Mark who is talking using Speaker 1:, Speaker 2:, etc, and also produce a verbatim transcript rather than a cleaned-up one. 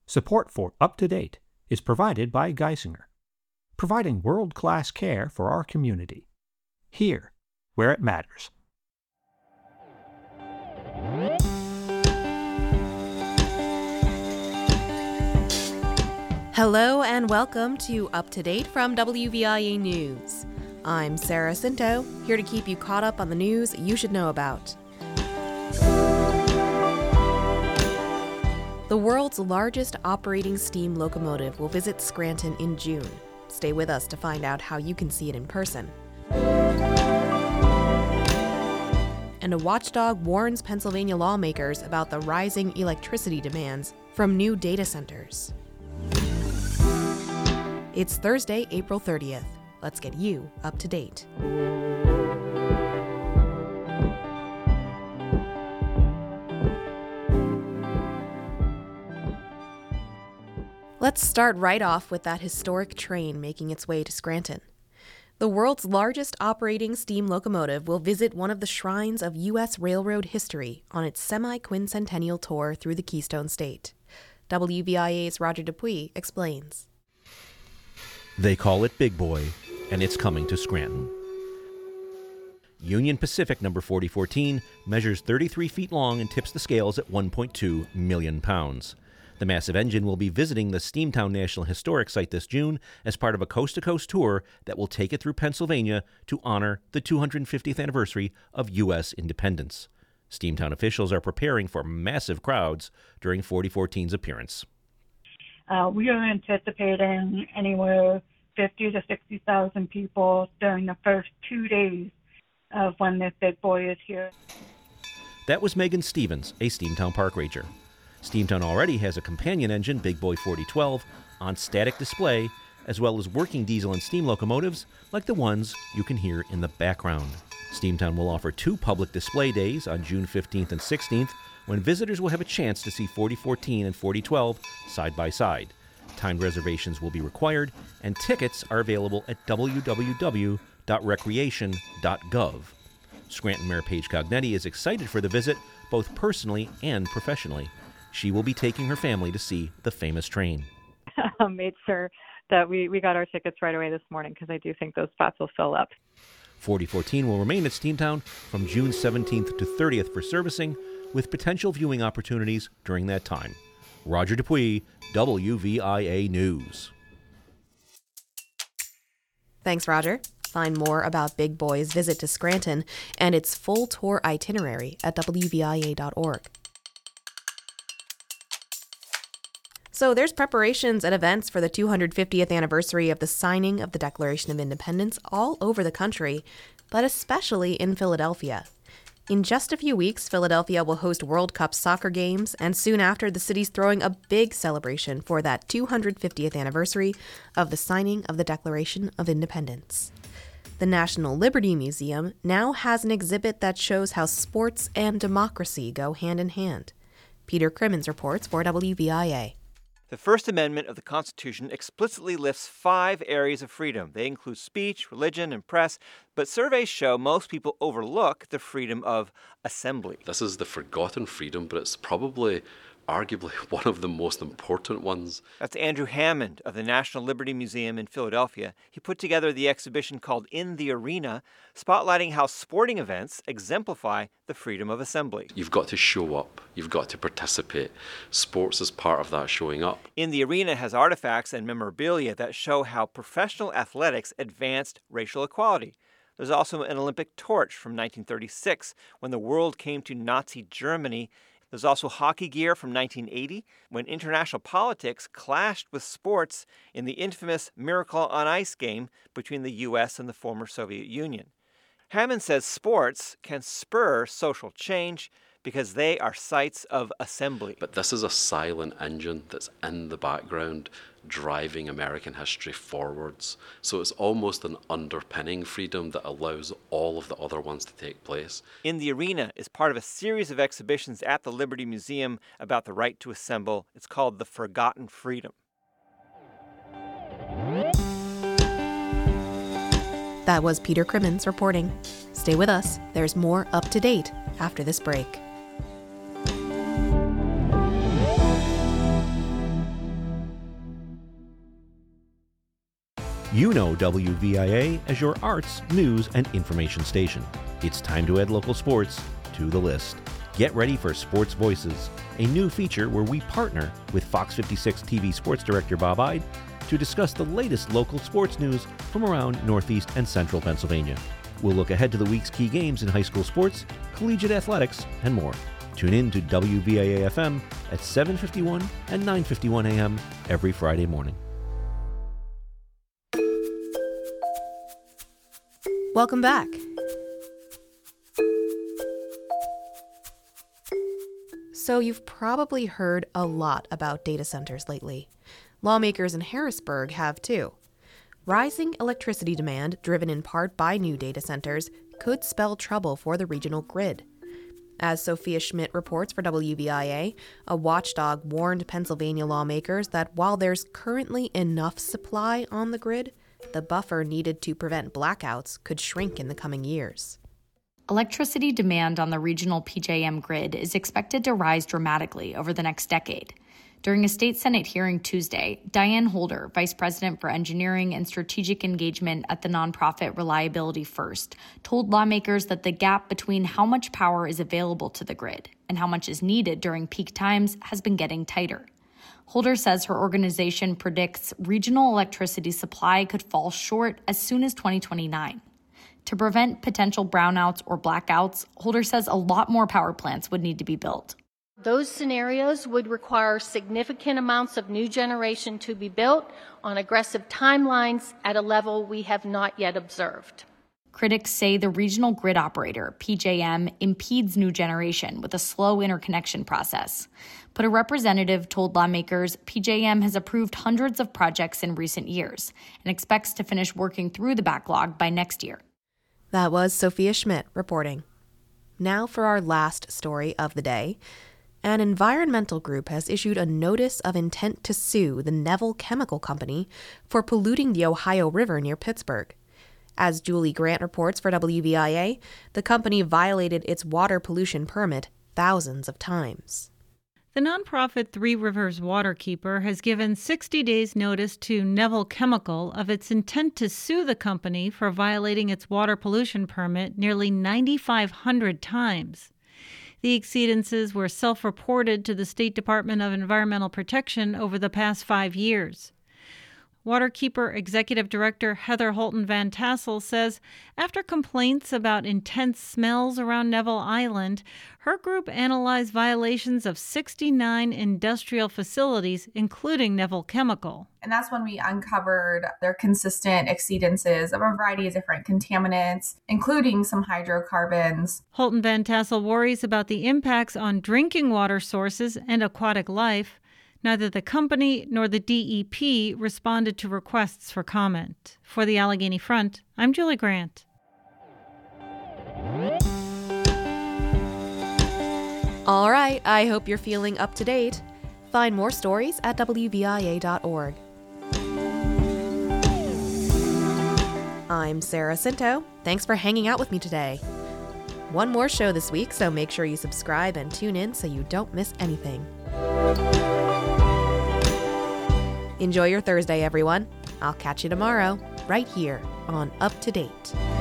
Speaker 1: Support for Up to Date is provided by Geisinger, providing world-class care for our community, here where it matters.
Speaker 2: Hello and welcome to Up to Date from W V I A News. I'm Sarah Cinto, here to keep you caught up on the news you should know about. The world's largest operating steam locomotive will visit Scranton in June. Stay with us to find out how you can see it in person. And a watchdog warns Pennsylvania lawmakers about the rising electricity demands from new data centers. It's Thursday, April thirtieth. Let's get you up to date. Let's start right off with that historic train making its way to Scranton. The world's largest operating steam locomotive will visit one of the shrines of U S railroad history on its semi-quincentennial tour through the Keystone State. W V I A's Roger Dupuis explains.
Speaker 3: They call it Big Boy, and it's coming to Scranton. Union Pacific number forty fourteen measures thirty-three feet long and tips the scales at one point two million pounds. The massive engine will be visiting the Steamtown National Historic Site this June as part of a coast-to-coast tour that will take it through Pennsylvania to honor the two hundred fiftieth anniversary of U S independence. Steamtown officials are preparing for massive crowds during forty fourteen's appearance.
Speaker 4: Uh, we are anticipating anywhere fifty to sixty thousand people during the first two days of when this big boy is here.
Speaker 3: That was Megan Stevens, a Steamtown park ranger. Steamtown already has a companion engine, Big Boy forty twelve, on static display, as well as working diesel and steam locomotives like the ones you can hear in the background. Steamtown will offer two public display days on June fifteenth and sixteenth, when visitors will have a chance to see forty fourteen and forty twelve side by side. Timed reservations will be required, and tickets are available at w w w dot recreation dot gov. Scranton Mayor Paige Cognetti is excited for the visit, both personally and professionally. She will be taking her family to see the famous train.
Speaker 5: I made sure that we, we got our tickets right away this morning because I do think those spots will fill up.
Speaker 3: forty fourteen will remain at Steamtown from June seventeenth to thirtieth for servicing, with potential viewing opportunities during that time. Roger Dupuis, W V I A News.
Speaker 2: Thanks, Roger. Find more about Big Boy's visit to Scranton and its full tour itinerary at w v i a dot org. So there's preparations and events for the two hundred fiftieth anniversary of the signing of the Declaration of Independence all over the country, but especially in Philadelphia. In just a few weeks, Philadelphia will host World Cup soccer games, and soon after, the city's throwing a big celebration for that two hundred fiftieth anniversary of the signing of the Declaration of Independence. The National Liberty Museum now has an exhibit that shows how sports and democracy go hand in hand. Peter Crimmins reports for W V I A.
Speaker 6: The First Amendment of the Constitution explicitly lists five areas of freedom. They include speech, religion, and press, but surveys show most people overlook the freedom of assembly.
Speaker 7: This is the forgotten freedom, but it's probably arguably one of the most important ones.
Speaker 6: That's Andrew Hammond of the National Liberty Museum in Philadelphia. He put together the exhibition called In the Arena, spotlighting how sporting events exemplify the freedom of assembly.
Speaker 7: You've got to show up. You've got to participate. Sports is part of that showing up.
Speaker 6: In the Arena has artifacts and memorabilia that show how professional athletics advanced racial equality. There's also an Olympic torch from nineteen thirty-six when the world came to Nazi Germany. There's also hockey gear from nineteen eighty, when international politics clashed with sports in the infamous Miracle on Ice game between the U S and the former Soviet Union. Hammond says sports can spur social change because they are sites of assembly.
Speaker 7: But this is a silent engine that's in the background driving American history forwards. So it's almost an underpinning freedom that allows all of the other ones to take place.
Speaker 6: In the Arena is part of a series of exhibitions at the Liberty Museum about the right to assemble. It's called The Forgotten Freedom.
Speaker 2: That was Peter Crimmins reporting. Stay with us. There's more up to date after this break.
Speaker 3: You know W V I A as your arts, news, and information station. It's time to add local sports to the list. Get ready for Sports Voices, a new feature where we partner with Fox fifty-six T V sports director Bob Ide to discuss the latest local sports news from around Northeast and Central Pennsylvania. We'll look ahead to the week's key games in high school sports, collegiate athletics, and more. Tune in to W V I A F M at seven fifty-one and nine fifty-one a m every Friday morning.
Speaker 2: Welcome back. So you've probably heard a lot about data centers lately. Lawmakers in Harrisburg have too. Rising electricity demand, driven in part by new data centers, could spell trouble for the regional grid. As Sophia Schmidt reports for W V I A, a watchdog warned Pennsylvania lawmakers that while there's currently enough supply on the grid, the buffer needed to prevent blackouts could shrink in the coming years.
Speaker 8: Electricity demand on the regional P J M grid is expected to rise dramatically over the next decade. During a state Senate hearing Tuesday, Diane Holder, Vice President for Engineering and Strategic Engagement at the nonprofit Reliability First, told lawmakers that the gap between how much power is available to the grid and how much is needed during peak times has been getting tighter. Holder says her organization predicts regional electricity supply could fall short as soon as twenty twenty-nine. To prevent potential brownouts or blackouts, Holder says a lot more power plants would need to be built.
Speaker 9: Those scenarios would require significant amounts of new generation to be built on aggressive timelines at a level we have not yet observed.
Speaker 8: Critics say the regional grid operator, P J M, impedes new generation with a slow interconnection process. But a representative told lawmakers P J M has approved hundreds of projects in recent years and expects to finish working through the backlog by next year.
Speaker 2: That was Sophia Schmidt reporting. Now for our last story of the day. An environmental group has issued a notice of intent to sue the Neville Chemical Company for polluting the Ohio River near Pittsburgh. As Julie Grant reports for W V I A, the company violated its water pollution permit thousands of times.
Speaker 10: The nonprofit Three Rivers Waterkeeper has given sixty days notice to Neville Chemical of its intent to sue the company for violating its water pollution permit nearly nine thousand five hundred times. The exceedances were self-reported to the State Department of Environmental Protection over the past five years. Waterkeeper Executive Director Heather Holton Van Tassel says after complaints about intense smells around Neville Island, her group analyzed violations of sixty-nine industrial facilities, including Neville Chemical.
Speaker 11: And that's when we uncovered their consistent exceedances of a variety of different contaminants, including some hydrocarbons.
Speaker 10: Holton Van Tassel worries about the impacts on drinking water sources and aquatic life. Neither the company nor the D E P responded to requests for comment. For the Allegheny Front, I'm Julie Grant.
Speaker 2: All right, I hope you're feeling up to date. Find more stories at W V I A dot org. I'm Sarah Cinto. Thanks for hanging out with me today. One more show this week, so make sure you subscribe and tune in so you don't miss anything. Enjoy your Thursday, everyone. I'll catch you tomorrow, right here on Up to Date.